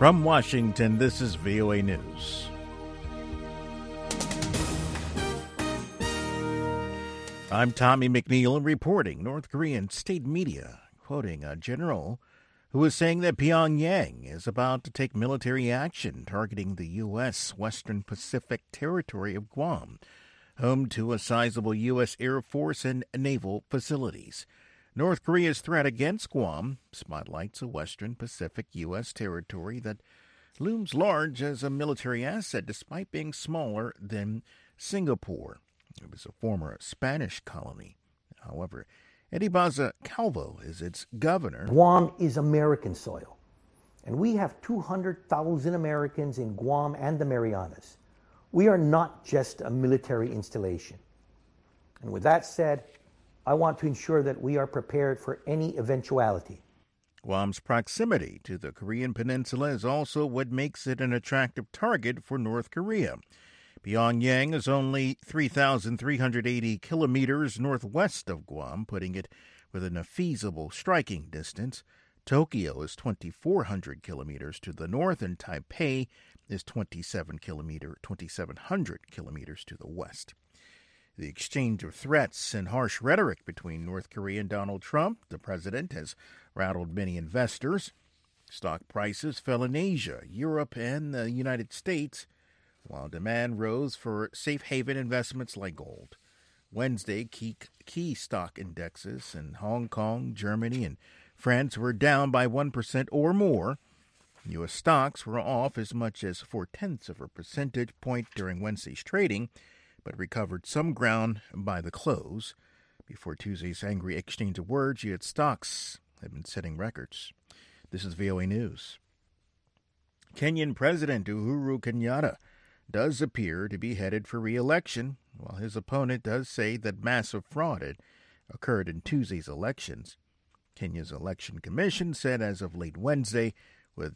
From Washington, this is VOA News. I'm Tommy McNeil reporting. North Korean state media quoting a general who is saying that Pyongyang is about to take military action targeting the U.S. Western Pacific territory of Guam, home to a sizable U.S. Air Force and naval facilities. North Korea's threat against Guam spotlights a Western Pacific U.S. territory that looms large as a military asset despite being smaller than Singapore. It was a former Spanish colony. However, Eddie Baza Calvo is its governor. Guam is American soil, and we have 200,000 Americans in Guam and the Marianas. We are not just a military installation. And with that said, I want to ensure that we are prepared for any eventuality. Guam's proximity to the Korean peninsula is also what makes it an attractive target for North Korea. Pyongyang is only 3,380 kilometers northwest of Guam, putting it within a feasible striking distance. Tokyo is 2,400 kilometers to the north, and Taipei is 2,700 kilometers to the west. The exchange of threats and harsh rhetoric between North Korea and Donald Trump, the president, has rattled many investors. Stock prices fell in Asia, Europe, and the United States, while demand rose for safe haven investments like gold. Wednesday, key stock indexes in Hong Kong, Germany, and France were down by 1% or more. U.S. stocks were off as much as 0.4 of a percentage point during Wednesday's trading, but recovered some ground by the close. Before Tuesday's angry exchange of words, U.S. stocks have been setting records. This is VOA News. Kenyan President Uhuru Kenyatta does appear to be headed for re-election, while his opponent does say that massive fraud had occurred in Tuesday's elections. Kenya's election commission said as of late Wednesday, with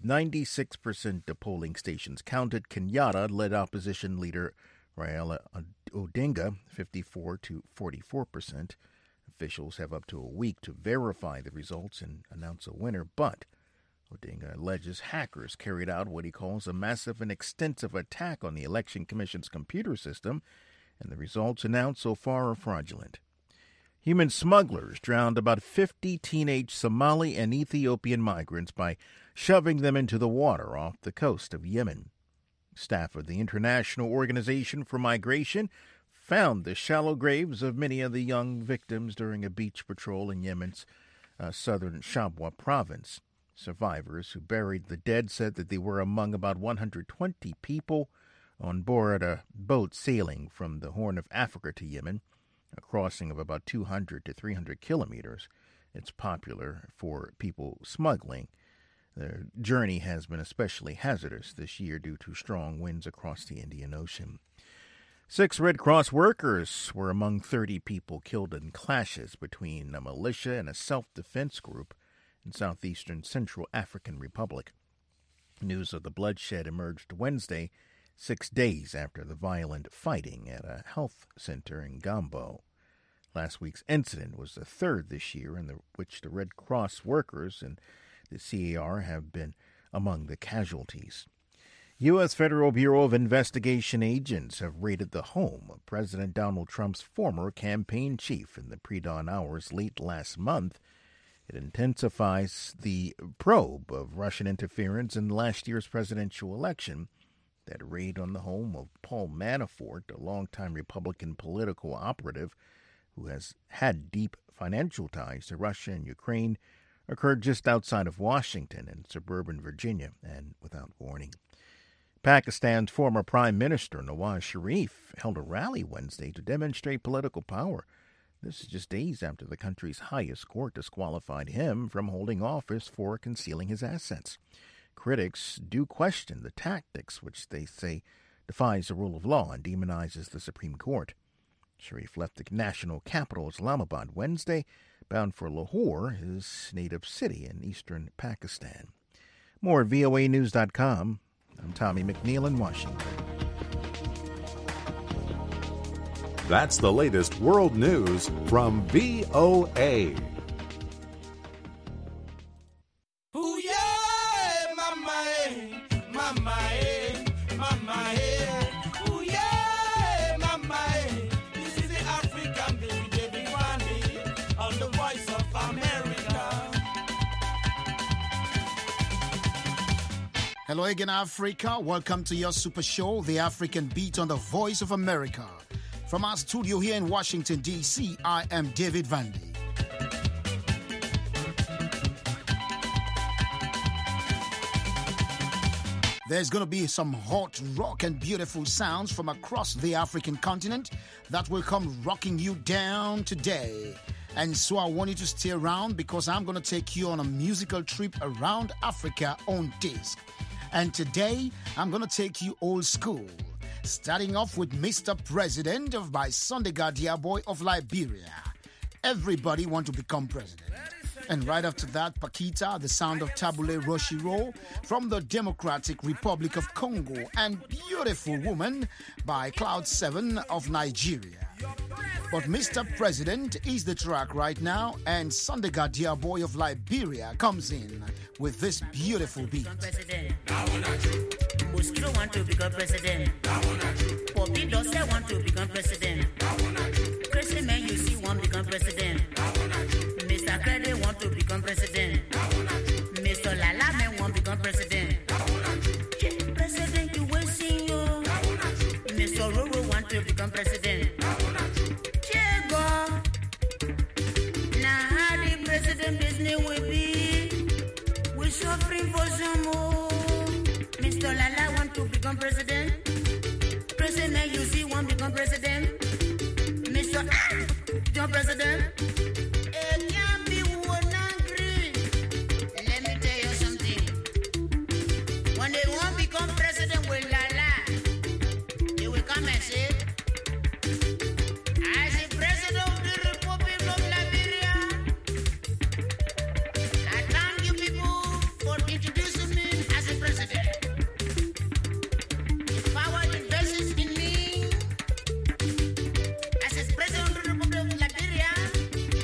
96% of polling stations counted, Kenyatta led opposition leader Raila Odinga 54 to 44%. Officials have up to a week to verify the results and announce a winner, but Odinga alleges hackers carried out what he calls a massive and extensive attack on the Election Commission's computer system, and the results announced so far are fraudulent. Human smugglers drowned about 50 teenage Somali and Ethiopian migrants by shoving them into the water off the coast of Yemen. Staff of the International Organization for Migration found the shallow graves of many of the young victims during a beach patrol in Yemen's southern Shabwa province. Survivors who buried the dead said that they were among about 120 people on board a boat sailing from the Horn of Africa to Yemen, a crossing of about 200 to 300 kilometers. It's popular for people smuggling. The journey has been especially hazardous this year due to strong winds across the Indian Ocean. 6 Red Cross workers were among 30 people killed in clashes between a militia and a self-defense group in southeastern Central African Republic. News of the bloodshed emerged Wednesday, 6 days after the violent fighting at a health center in Gambo. Last week's incident was the third this year in which the Red Cross workers and the CAR have been among the casualties. U.S. Federal Bureau of Investigation agents have raided the home of President Donald Trump's former campaign chief in the pre-dawn hours late last month. It intensifies the probe of Russian interference in last year's presidential election. That raid on the home of Paul Manafort, a longtime Republican political operative who has had deep financial ties to Russia and Ukraine, occurred just outside of Washington in suburban Virginia and without warning. Pakistan's former Prime Minister Nawaz Sharif held a rally Wednesday to demonstrate political power. This is just days after the country's highest court disqualified him from holding office for concealing his assets. Critics do question the tactics, which they say defies the rule of law and demonizes the Supreme Court. Sharif left the national capital, Islamabad, Wednesday, bound for Lahore, his native city in eastern Pakistan. More at voanews.com. I'm Tommy McNeil in Washington. That's the latest world news from VOA. Ooh, yeah, mama. mama, mama, ooh yeah, mama, this is the African baby, David Vandy, on the Voice of America. Hello again, Africa. Welcome to your super show, The African Beat on the Voice of America. From our studio here in Washington, D.C., I am David Vandy. There's going to be some hot rock and beautiful sounds from across the African continent that will come rocking you down today. And so I want you to stay around because I'm going to take you on a musical trip around Africa on disc. And today, I'm going to take you old school. Starting off with Mr. President of by Sondiga Diaboy of Liberia. Everybody want to become president. And right after that, Paquita, the sound of Tabule Roshiro from the Democratic Republic of Congo, and Beautiful Woman by Cloud 7 of Nigeria. But Mr. President is the track right now, and Sondiga Diaboy of Liberia comes in with this beautiful beat. Mustro want to become president. Poppy Dosse want to become president. Crazy man you see want to become president. Mr. Krede want to become president. Mr. Lala man want to become president. President you will see you. Mr. Roro want to become president. Chego. Now how the president business will be. We suffering for some more. Mr. Lala want to become president. President you see want to become president. Mr. John President. It can't be one angry. Let me tell you something. When they want to become president with Lala, they will come and say, as the president of the Republic of Liberia, I thank you people for introducing me as a president. The power invests in me as a president of the Republic of Liberia.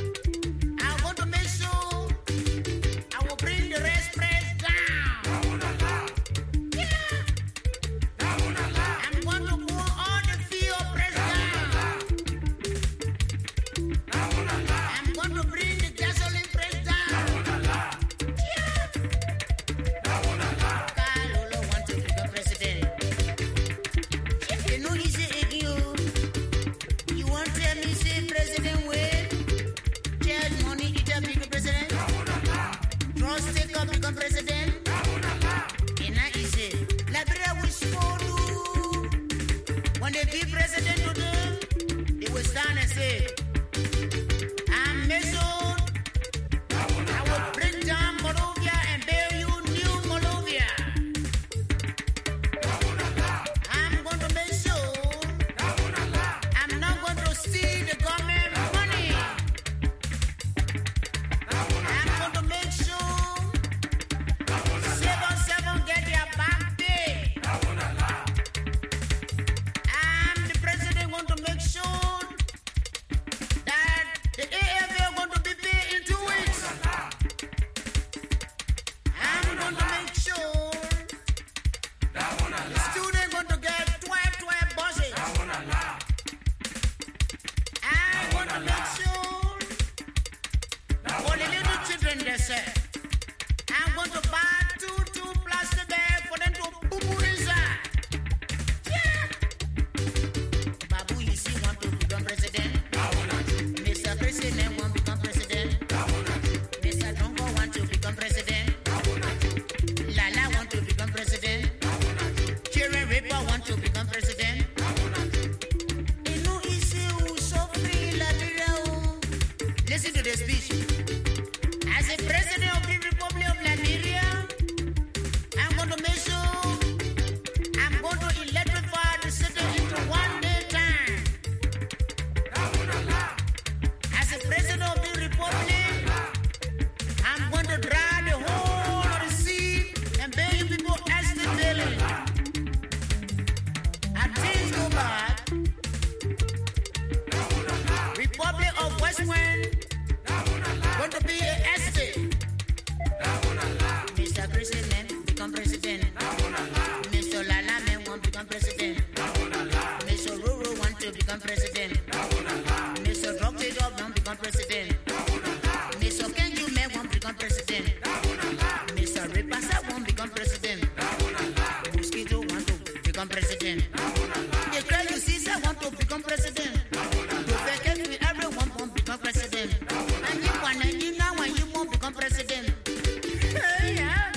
become president. Mr. Lalame won't become president. Mr. Ruru want to become president. Mr. Dr. Dog won't become president. Mr. Kenju May won't become president. Mr. Ripasa won't become president. Mosquito want to become president. The Crazy Caesar want to become president. The Vacant everyone won't become president. And you want and you now and you won't become president. Yeah.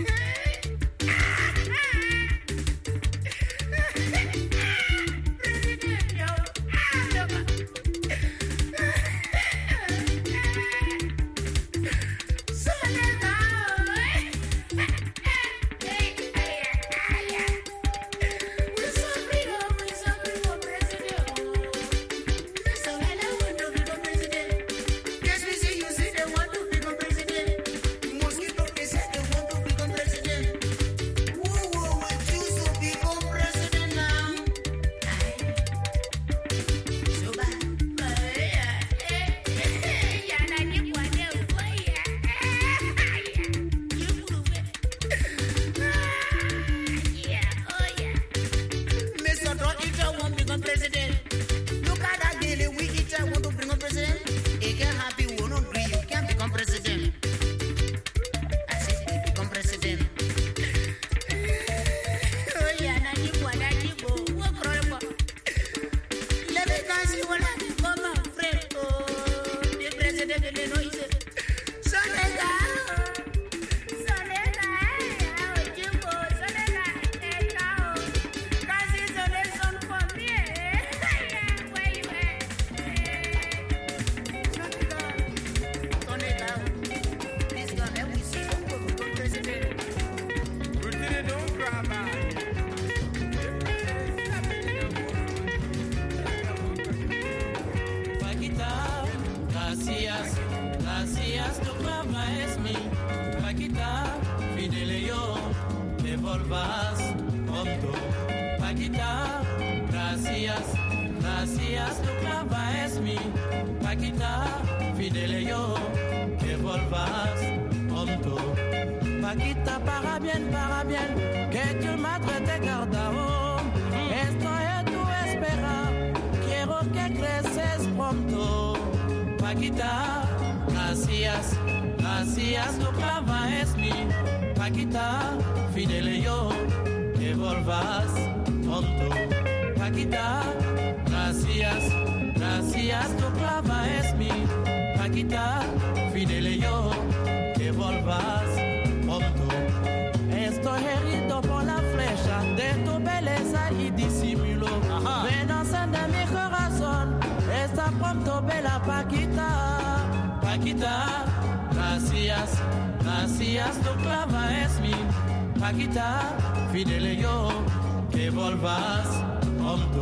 Paquita, fidele yo, que volvas pronto.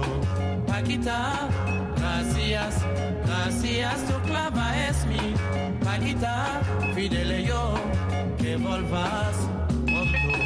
Paquita, gracias, gracias, tu clava es mi. Paquita, fidele yo, que volvas pronto.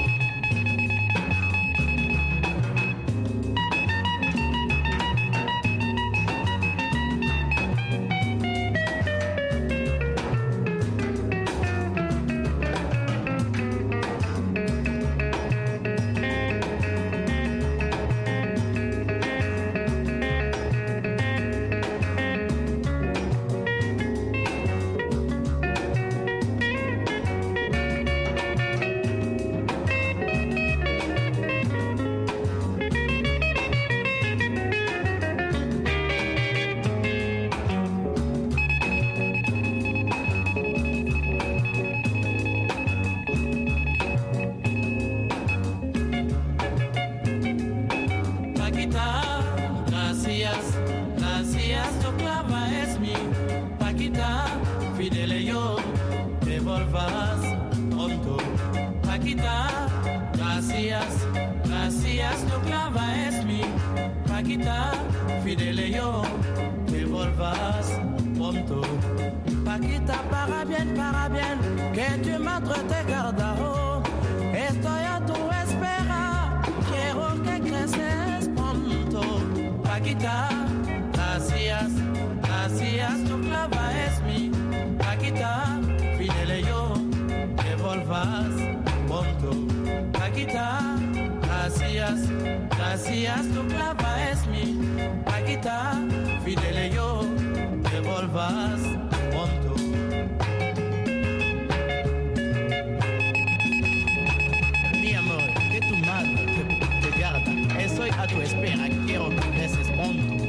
Paquita, fidele yo, que volvas pronto. gracias, gracias, tu clava es mi Paquita, fidele yo, te volvas pronto. Mi amor, que tu madre te guarda, estoy a tu espera, quiero que regreses pronto.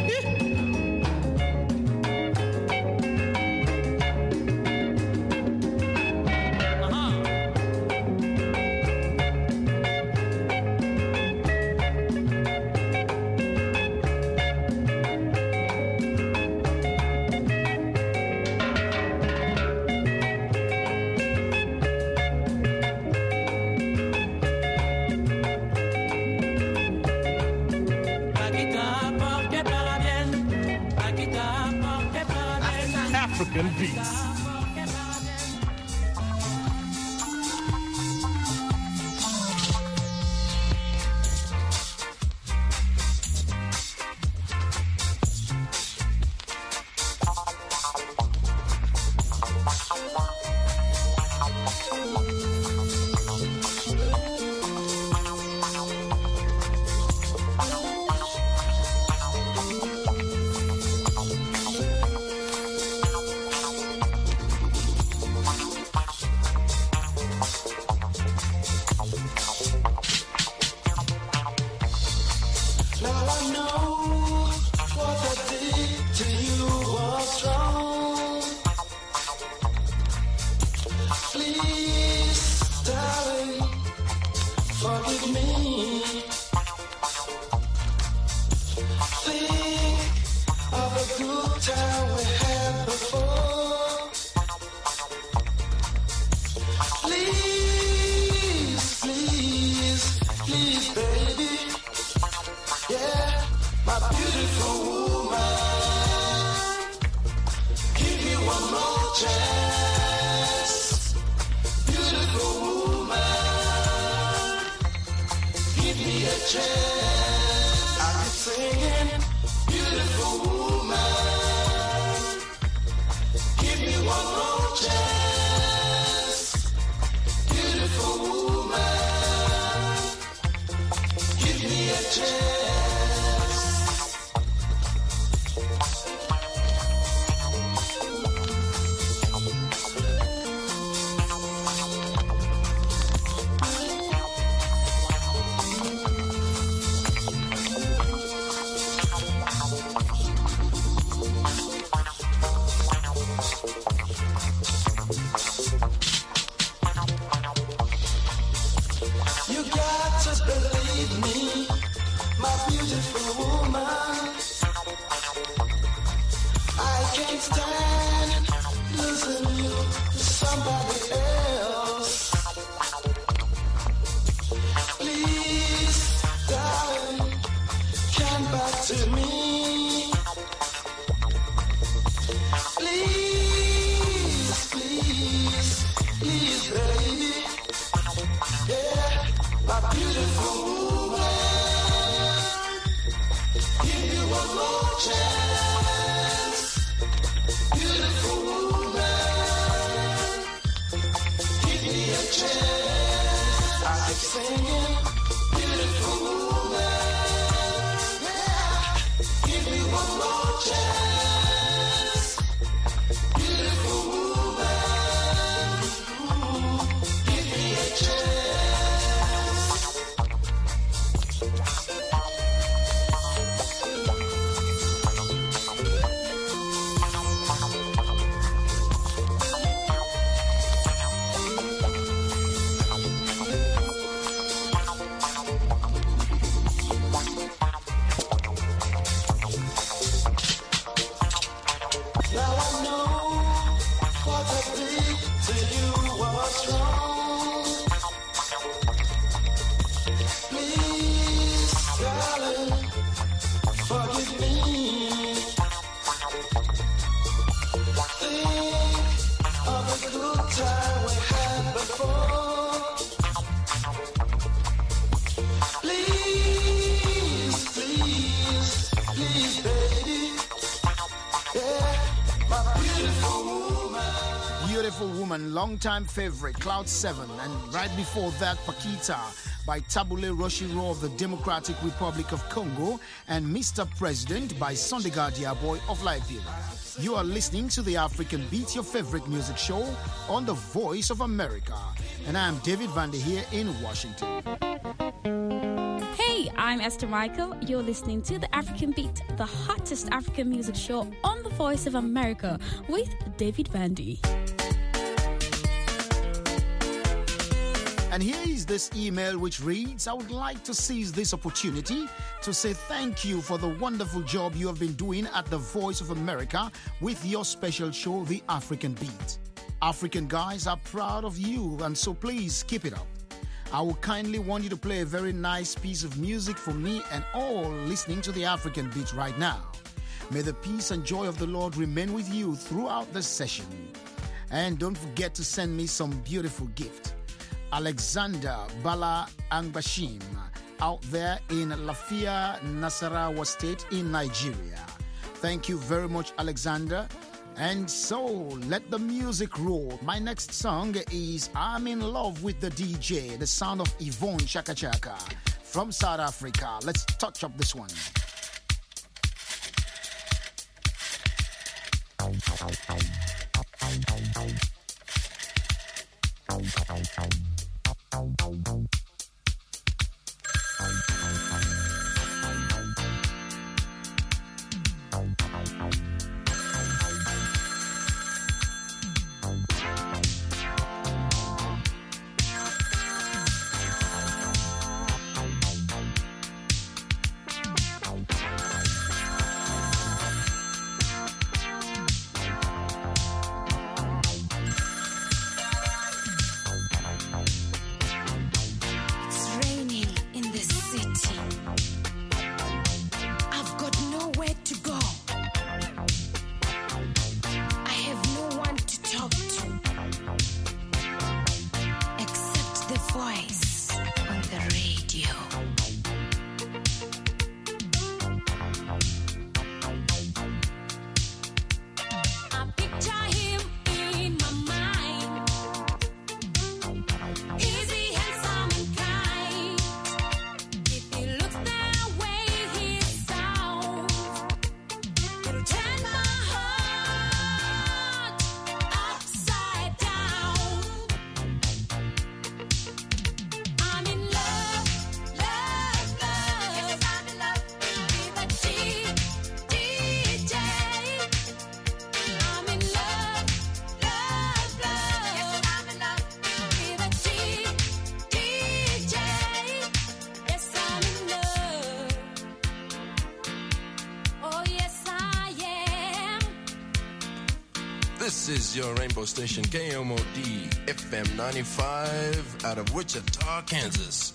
African beats. Long-time favorite, Cloud 7, and right before that, Paquita by Tabule Roshiro of the Democratic Republic of Congo and Mr. President by Sondiga Diaboy of Liberia. You are listening to the African Beat, your favorite music show on the Voice of America. And I am David Vander here in Washington. Hey, I'm Esther Michael. You're listening to the African Beat, the hottest African music show on the Voice of America with David Vandy. And here is this email which reads, I would like to seize this opportunity to say thank you for the wonderful job you have been doing at the Voice of America with your special show, The African Beat. African guys are proud of you, and so please keep it up. I will kindly want you to play a very nice piece of music for me and all listening to The African Beat right now. May the peace and joy of the Lord remain with you throughout the session. And don't forget to send me some beautiful gift. Alexander Bala Angbashim, out there in Lafia, Nasarawa State in Nigeria. Thank you very much, Alexander. And so, let the music roll. My next song is I'm in Love with the DJ, the sound of Yvonne Chaka Chaka from South Africa. Let's touch up this one. This is your rainbow station, KMOD FM 95 out of Wichita, Kansas,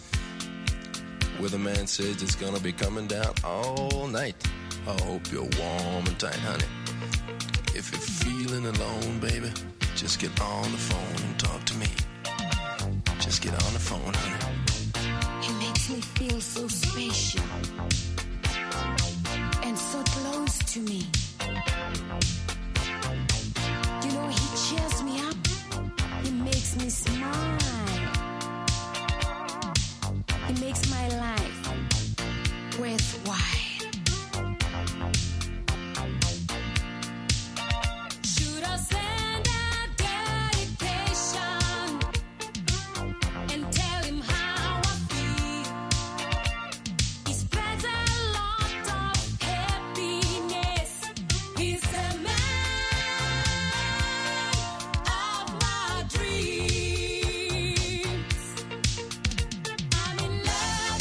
where the man says it's gonna be coming down all night. I hope you're warm and tight, honey. If you're feeling alone, baby, just get on the phone and talk to me. Just get on the phone, honey. He makes me feel so special and so close to me. You know, he cheers me up. He makes me smile. He makes my life worthwhile. Should I send a dedication and tell him how I feel? He spreads a lot of happiness. He's the man of my dreams. I'm in love.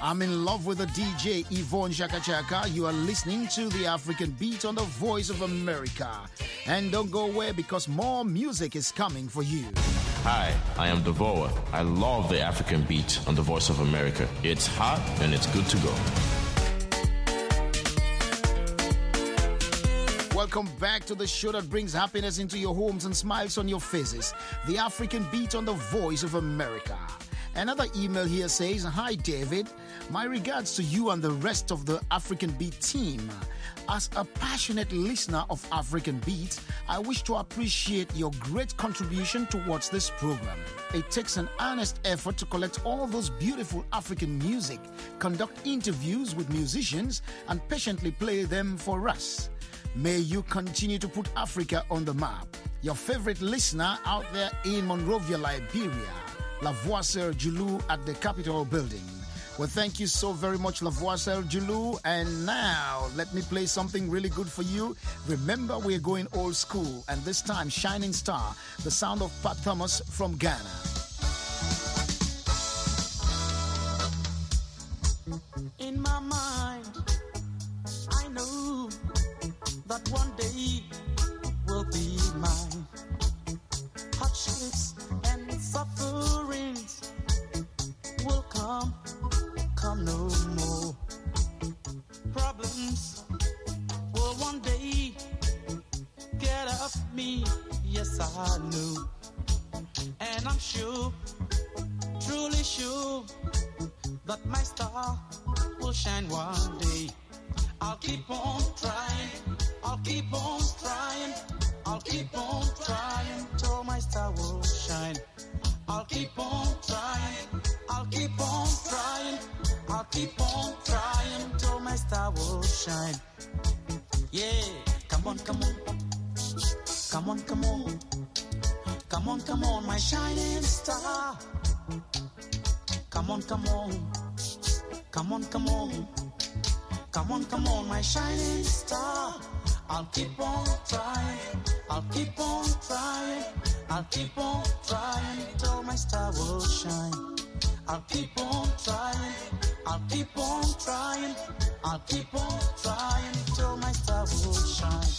I'm in love with the DJ Yvonne Chaka Chaka. You are listening to the African Beat on the Voice of America. And don't go away because more music is coming for you. Hi, I am Devoa. I love the African Beat on the Voice of America. It's hot and it's good to go. Welcome back to the show that brings happiness into your homes and smiles on your faces. The African Beat on the Voice of America. Another email here says, "Hi David, my regards to you and the rest of the African Beat team. As a passionate listener of African Beat, I wish to appreciate your great contribution towards this program. It takes an earnest effort to collect all those beautiful African music, conduct interviews with musicians, and patiently play them for us. May you continue to put Africa on the map. Your favorite listener out there in Monrovia, Liberia, Lavoisier Julu at the Capitol Building." Well, thank you so very much, Lavoisier Julu. And now, let me play something really good for you. Remember, we're going old school, and this time, Shining Star, the sound of Pat Thomas from Ghana. In my mind, I know that one day will be mine. Hardships and sufferings will come no more. Problems will one day get up me, yes I know. And I'm sure, truly sure, that my star will shine one day. I'll keep on trying, I'll keep on trying, I'll keep on trying till my star will shine. I'll keep on trying, I'll keep on trying, I'll keep on trying till my star will shine. Yeah, come on, come on, come on, come on, come on, come on, my shining star. Come on, come on, come on, come on, come on, come on, my shining star. I'll keep on trying, I'll keep on trying, I'll keep on trying till my star will shine. I'll keep on trying, I'll keep on trying, I'll keep on trying till my star will shine.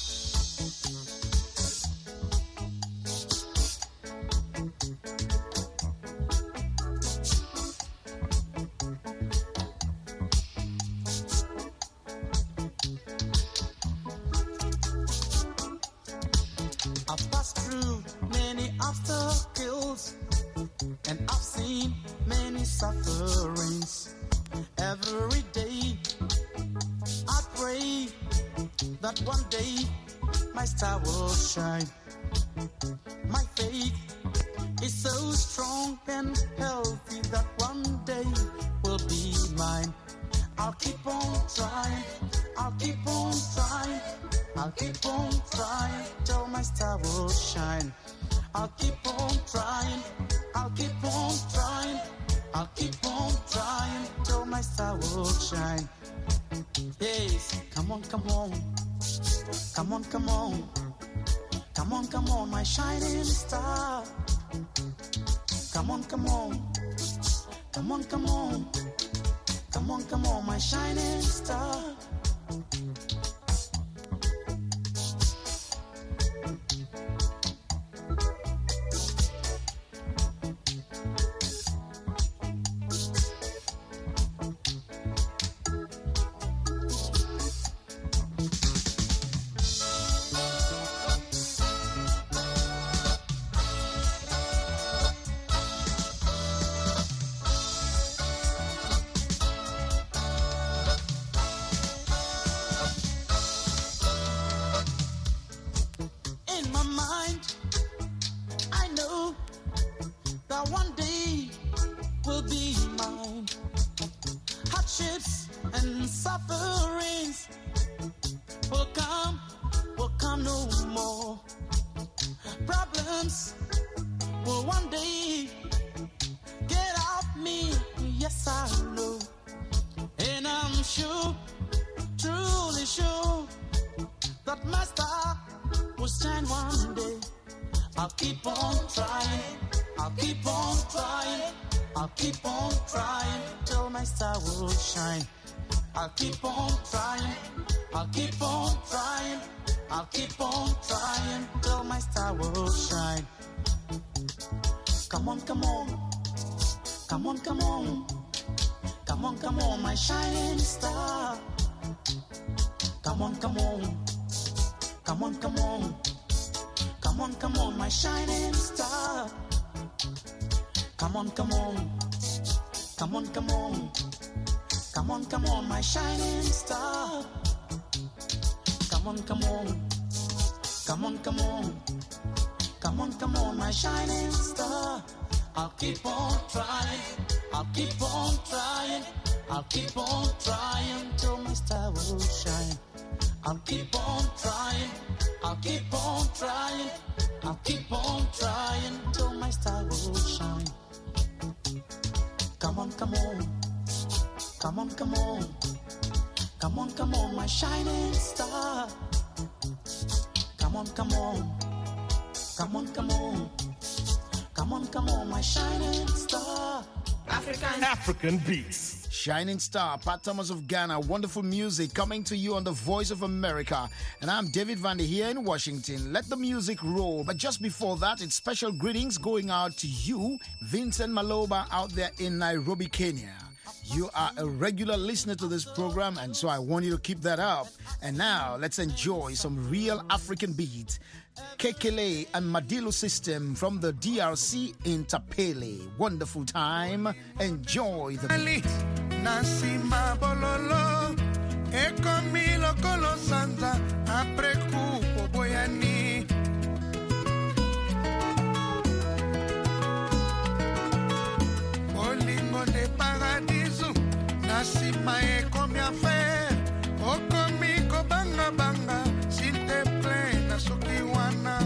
I've passed through many obstacles and I've seen many sufferings. Every day I pray that one day my star will shine. My faith is so strong and healthy that one day will be mine. I'll keep on trying, I'll keep on trying, I'll keep on trying till my star will shine. I'll keep on trying, I'll keep on trying, I'll keep on trying till my star will shine. Yes, come on, come on, come on, come on, come on, come on, my shining star. Come on, come on, come on, come on, come on, come on, my shining star. I'll keep on trying till my star will shine. I'll keep on trying. I'll keep on trying. I'll keep on trying till my star will shine. Come on, come on. Come on, come on. Come on, come on, my shining star. Come on, come on. Come on, come on. Come on, come on, my shining star. Come on, come on. Come on, come on. Come on, come on, my shining star. Come on, come on. Come on, come on. Come on, come on, my shining star. I'll keep on trying. I'll keep on trying. I'll keep on trying till my star will shine. I'll keep on trying. I'll keep on trying. I'll keep on trying till my star will shine. Come on, come on. Come on, come on. Come on, come on, my shining star. Come on, come on. Come on, come on. Come on, come on, my shining star. African Beats. Shining Star, Pat Thomas of Ghana. Wonderful music coming to you on the Voice of America. And I'm David Vander here in Washington. Let the music roll. But just before that, it's special greetings going out to you, Vincent Maloba, out there in Nairobi, Kenya. You are a regular listener to this program, and so I want you to keep that up. And now, let's enjoy some real African beats. Kekele and Madilu System from the DRC in Tapele. Wonderful time. Enjoy the Nasima bololo ekomilo kolo sanza apreku boyani Olingo de paradiso nasima ekomi affaire okomi ko banga banga sinte plena sukiwana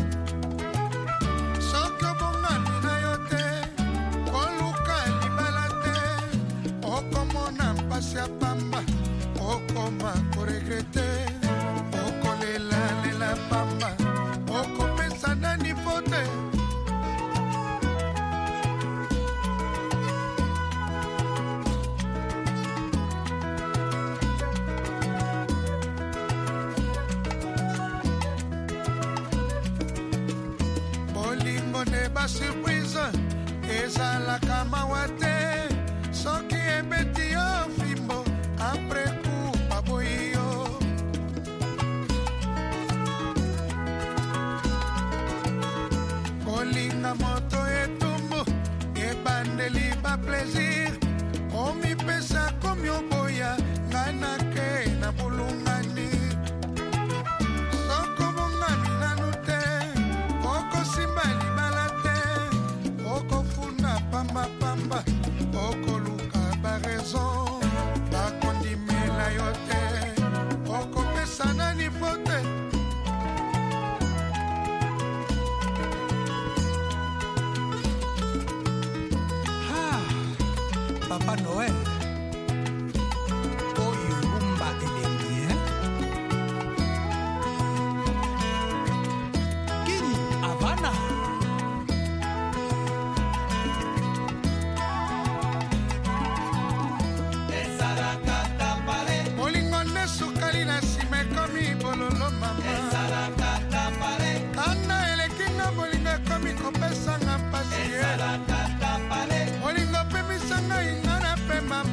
sokyo bongani na yote koluka libalate okomona mpasi ya pamba okoma koregrete okolela lela pamba okopesa nani fote bolingo ne basurprise ezala kama wate soki ebeti yo fimbo apre kupa boyo kolinga moto etumbu ebandeli ba plaisir omi pesa komi oboya ngana ke na bulungani soko bongami nanute oko simba libalate oko funa pamba pamba oko luka ba raison ba kondimela yote oko pesa nani fote Papa Noël oyo rumba elengi Kini Havana Molingo ne sukali na sime komi bololo mama Ana elekinga molingo komi kopesa nga pasi Molingo pe misanga ingana pe mama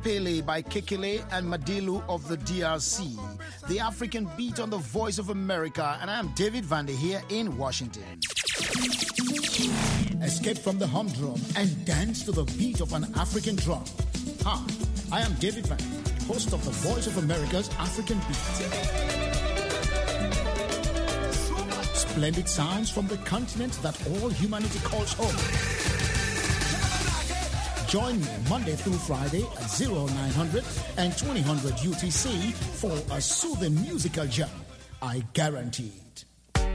Pele by Kekele and Madilu of the DRC. The African Beat on the Voice of America, and I am David Vande here in Washington. Escape from the humdrum and dance to the beat of an African drum. Hi, I am David Vande, host of the Voice of America's African Beat. Splendid sounds from the continent that all humanity calls home. Join me Monday through Friday at 0900 and 2000 UTC for a soothing musical jam. I guarantee it.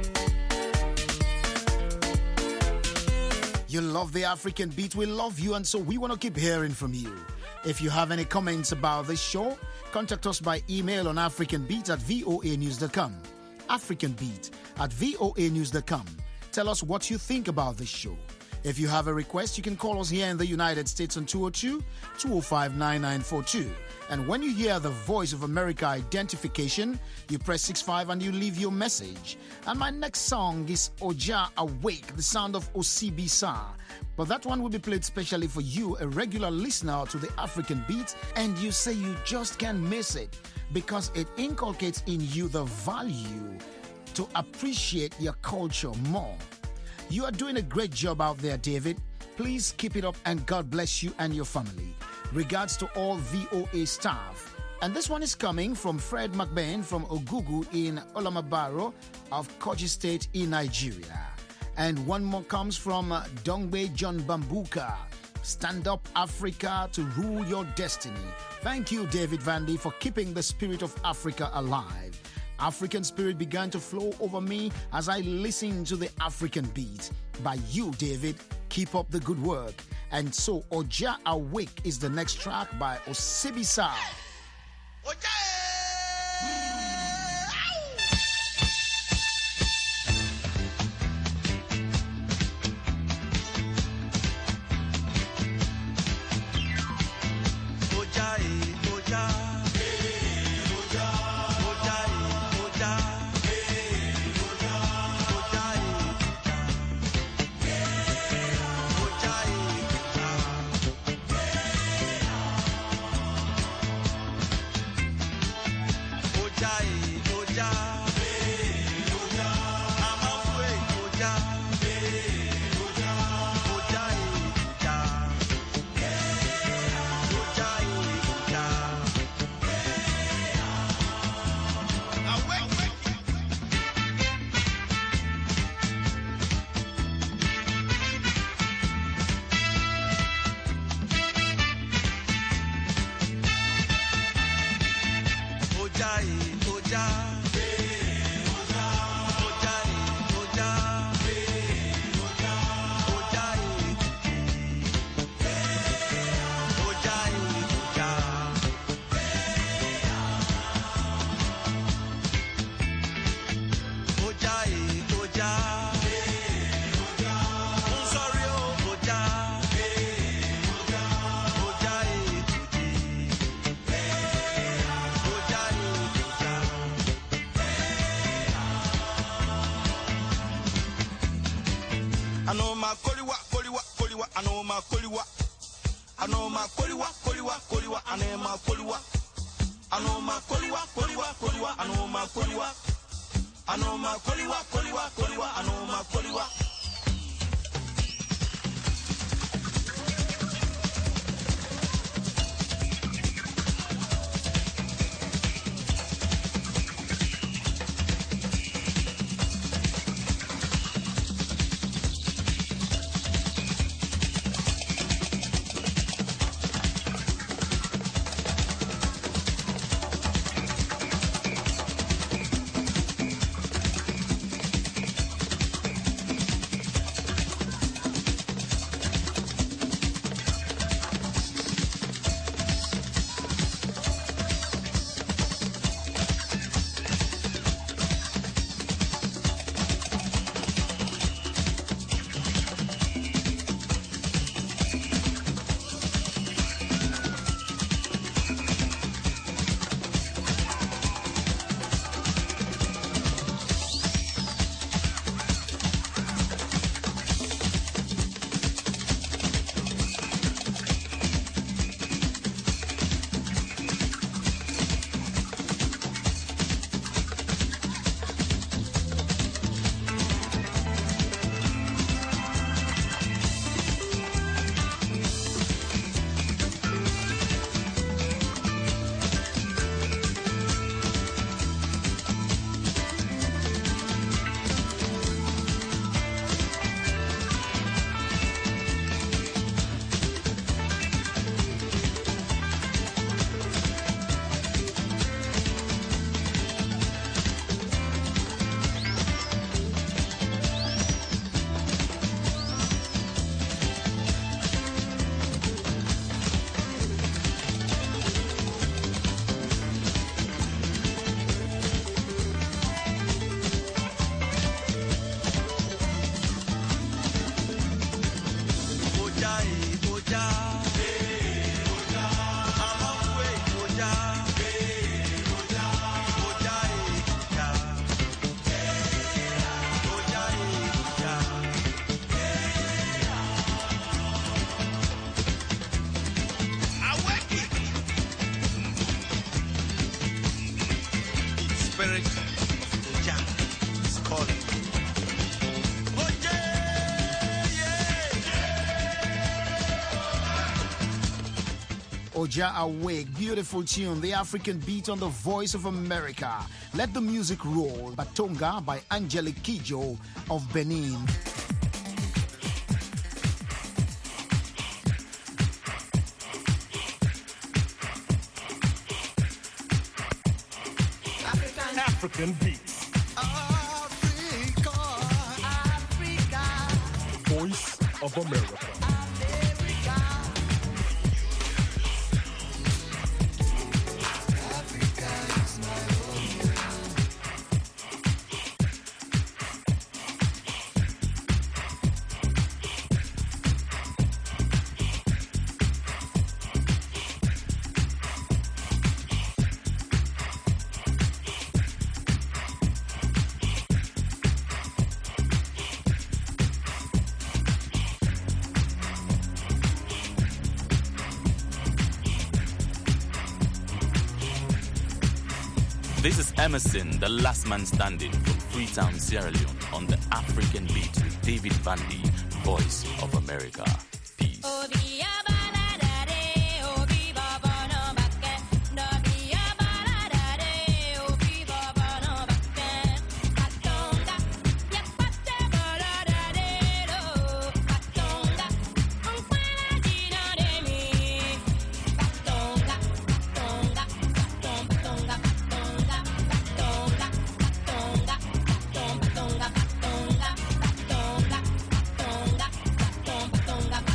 You love the African Beat, we love you, and so we want to keep hearing from you. If you have any comments about this show, contact us by email on africanbeat@voanews.com. africanbeat@voanews.com. Tell us what you think about this show. If you have a request, you can call us here in the United States on 202-205-9942. And when you hear the Voice of America identification, you press 65 and you leave your message. And my next song is Oja Awake, the sound of Osibisa. But that one will be played specially for you, a regular listener to the African Beat, and you say you just can't miss it because it inculcates in you the value to appreciate your culture more. You are doing a great job out there, David. Please keep it up, and God bless you and your family. Regards to all VOA staff. And this one is coming from Fred McBain from Ogugu in Olamabaro of Kogi State in Nigeria. And one more comes from Dongbe John Bambuka. Stand up, Africa, to rule your destiny. Thank you, David Vande, for keeping the spirit of Africa alive. African spirit began to flow over me as I listened to the African Beat. By you, David, keep up the good work. And so, Oja Awake is the next track by Osibisa. voice of Oja is calling. Oja, yeah. Oja Awake, beautiful tune, the African beat on the Voice of America. Let the music roll. Batonga by Angelique Kidjo of Benin. African beats. Africa, Voice of America. This is Emerson, the last man standing from Freetown, Sierra Leone, on the African Beat with David Vandy, Voice of America. Peace. Tonga,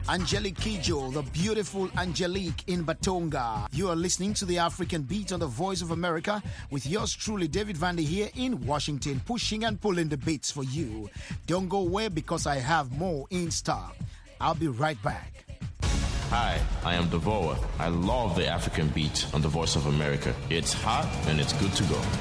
Angelique Kidjo, the beautiful Angelique in Batonga. You are listening to the African Beat on the Voice of America with yours truly, David Vandy, here in Washington, pushing and pulling the beats for you. Don't go away because I have more in stock. I'll be right back. Hi, I am Devoa. I love the African Beat on the Voice of America. It's hot and it's good to go.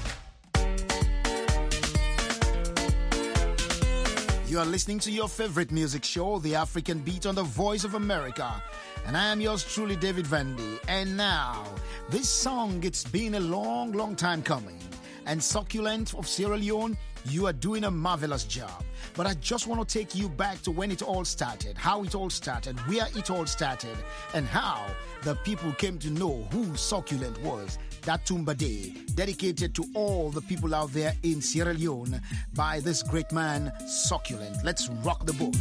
You are listening to your favorite music show, The African Beat on the Voice of America. And I am yours truly, David Vandy. And now, this song, it's been a long, long time coming. And Succulent of Sierra Leone, you are doing a marvelous job. But I just want to take you back to when it all started, how it all started, where it all started, and how the people came to know who Succulent was. That Tumba Day, dedicated to all the people out there in Sierra Leone by this great man, Succulent. Let's rock the boat.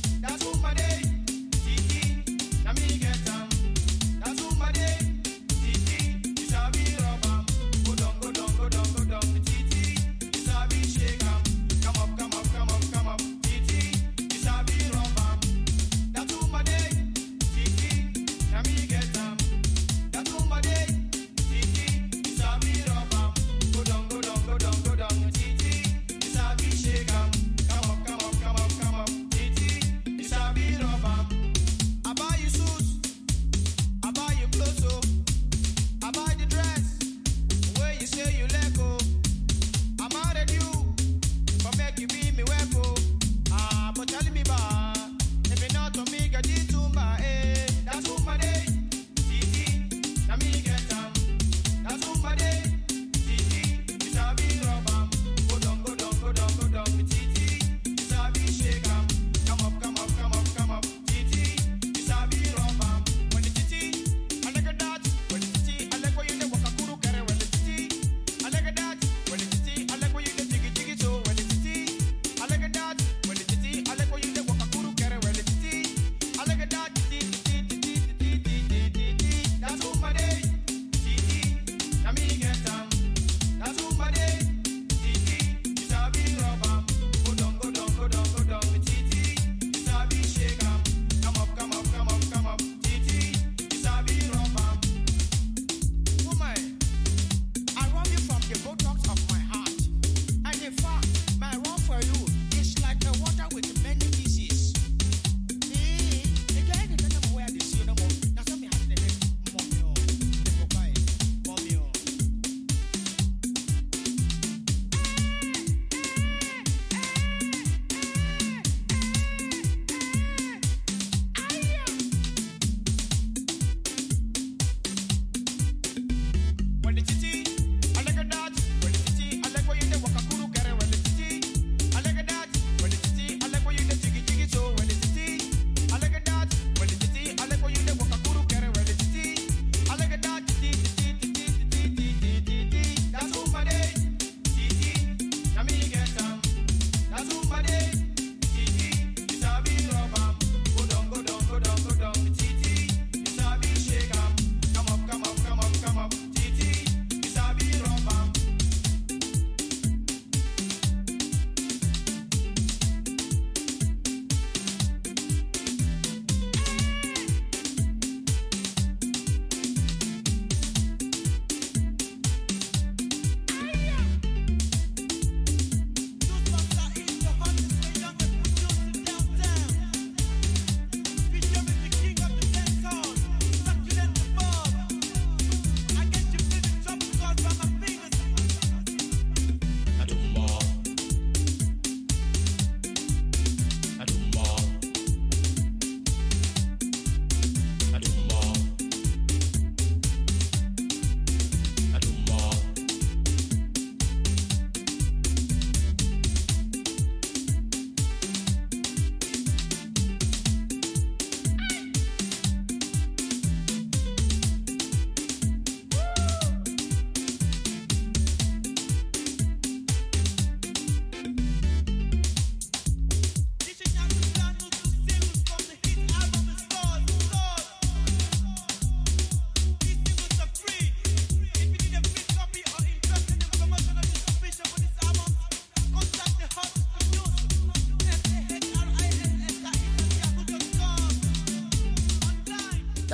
That's what my day.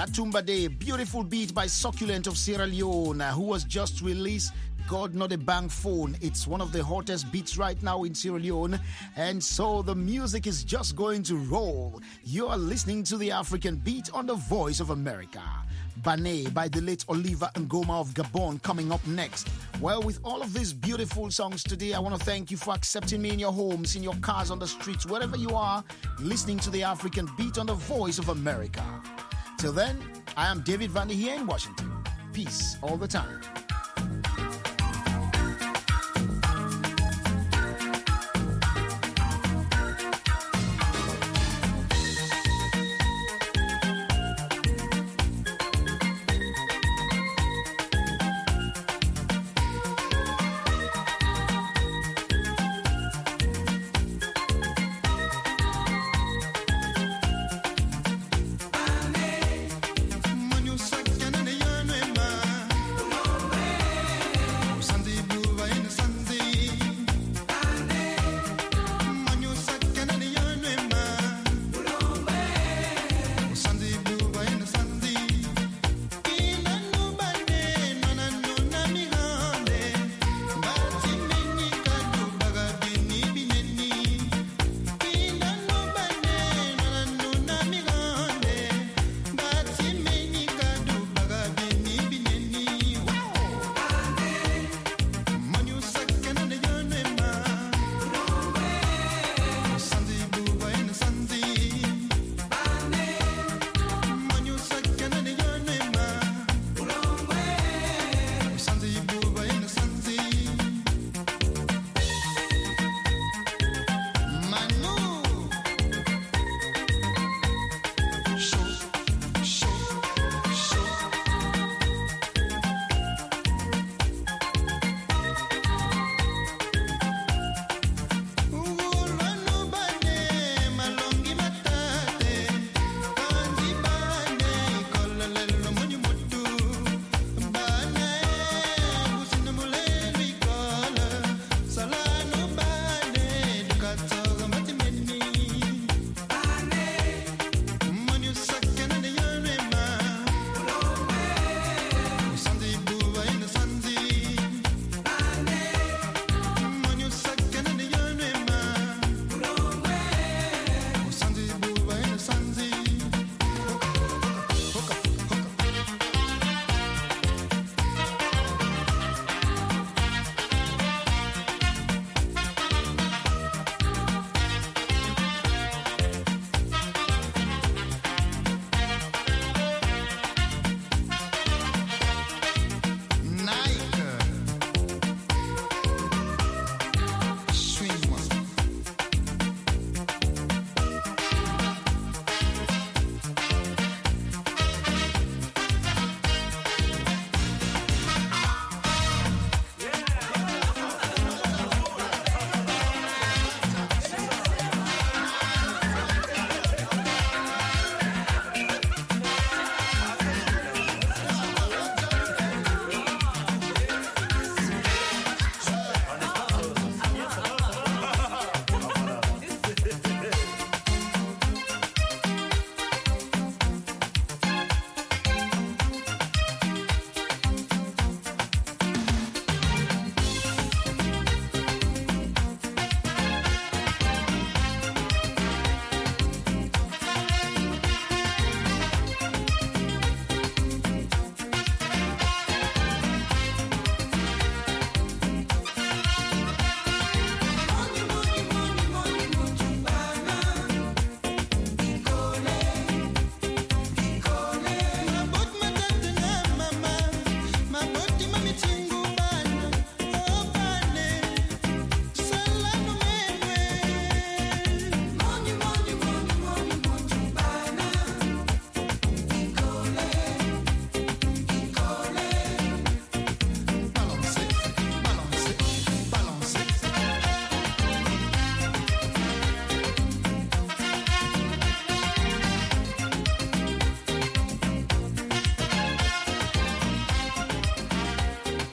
Datumba Day, beautiful beat by Succulent of Sierra Leone, who was just released. God, not a bang phone. It's one of the hottest beats right now in Sierra Leone. And so the music is just going to roll. You're listening to the African Beat on the Voice of America. Bane by the late Oliver Ngoma of Gabon coming up next. Well, with all of these beautiful songs today, I want to thank you for accepting me in your homes, in your cars, on the streets, wherever you are, listening to the African Beat on the Voice of America. Till then, I am David Vandy here in Washington. Peace all the time.